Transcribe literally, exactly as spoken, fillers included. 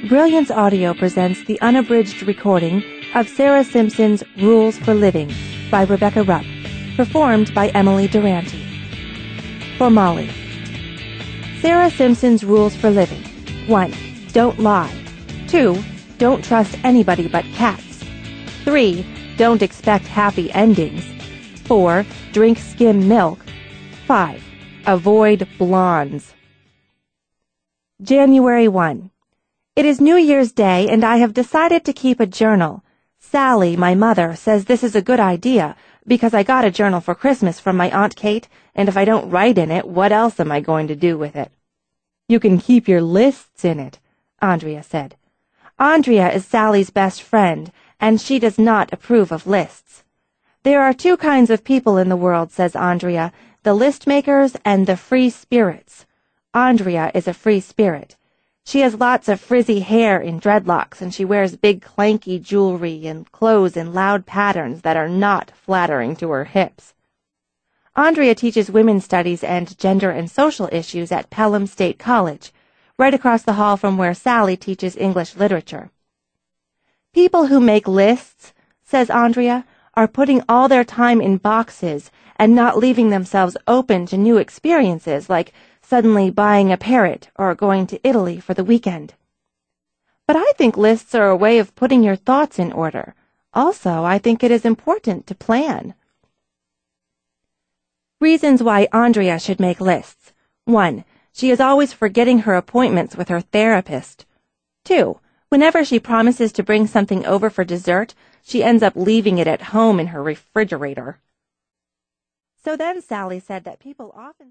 Brilliance Audio presents the unabridged recording of Sarah Simpson's Rules for Living by Rebecca Rupp, performed by Emily Durante. For Molly. Sarah Simpson's Rules for Living. one. Don't lie. two. Don't trust anybody but cats. three. Don't expect happy endings. four. Drink skim milk. five. Avoid blondes. January first. It is New Year's Day, and I have decided to keep a journal. Sally, my mother, says this is a good idea, because I got a journal for Christmas from my Aunt Kate, and if I don't write in it, what else am I going to do with it? You can keep your lists in it, Andrea said. Andrea is Sally's best friend, and she does not approve of lists. There are two kinds of people in the world, says Andrea, the list makers and the free spirits. Andrea is a free spirit. She has lots of frizzy hair in dreadlocks, and she wears big clanky jewelry and clothes in loud patterns that are not flattering to her hips. Andrea teaches women's studies and gender and social issues at Pelham State College, right across the hall from where Sally teaches English literature. People who make lists, says Andrea, are putting all their time in boxes and not leaving themselves open to new experiences like suddenly buying a parrot or going to Italy for the weekend. But I think lists are a way of putting your thoughts in order. Also, I think it is important to plan. Reasons why Andrea should make lists. one. She is always forgetting her appointments with her therapist. two. Whenever she promises to bring something over for dessert, she ends up leaving it at home in her refrigerator. So then Sally said that people often